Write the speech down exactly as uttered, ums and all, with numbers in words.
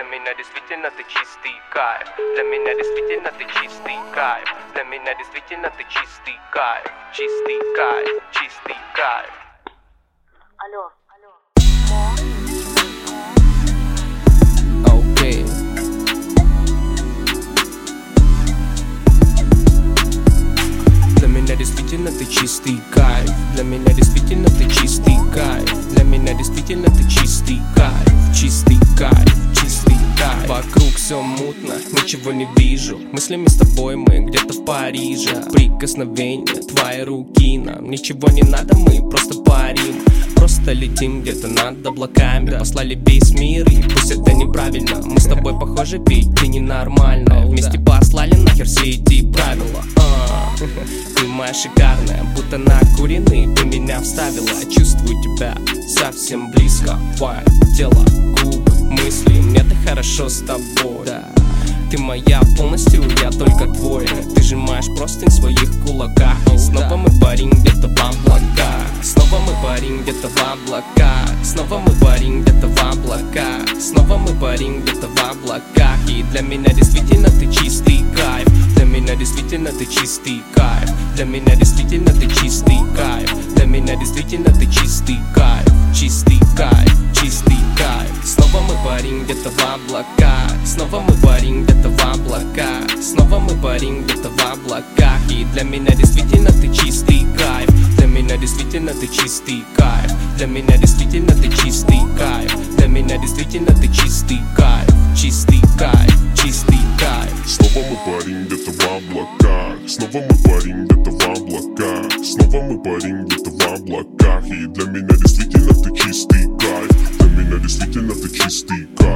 меня действительно ты чистый кайф. Для меня действительно ты чистый кайф. Для меня действительно ты чистый кайф. Чистый кайф, чистый кайф. Алло, алло. Окей. Для меня действительно ты чистый кайф. Для меня действительно ты чистый кайф. Для меня действительно ты чистый кайф. Чистый кайф, чистый кайф. Вокруг все мутно, ничего не вижу. Мыслями с тобой мы где-то в Париже. Прикосновение твоей руки, нам ничего не надо, мы просто парим. Просто летим где-то над облаками. Послали весь мир, и пусть это неправильно. Мы с тобой похожи, ведь ты ненормальная. Вместе послали нахер все эти правила. а, Ты моя шикарная, будто накуренный ты меня вставила. Чувствую тебя совсем близко. Твое тело, губы, мысли, мне так хорошо с тобой. Ты моя полностью, я только твой. Ты сжимаешь простынь в своих кулаках. И снова мы парим где-то в облаках. Снова мы парим где-то в облаках. Снова мы парим где-то в облаках. Снова мы парим где-то в облаках. И для меня действительно ты чистый кайф. Для меня действительно ты чистый кайф. Для меня действительно ты чистый кайф. Для меня действительно ты чистый кайф. Чистый кайф, чистый кайф. Снова мы парим где-то в облаках. Снова мы парим где-то в облаках. Снова мы парим где-то в облаках. И для меня действительно ты чистый кайф. Для меня действительно ты чистый кайф. Для меня действительно ты чистый кайф. Для меня действительно ты чистый кайф. Чистый кайф, чистый кайф. Снова мы парим где-то в облаках. Снова мы парим где-то в облаках. Снова мы парим где-то в облаках. И для меня действительно ты чистый кайф. Для меня действительно ты чистый кайф.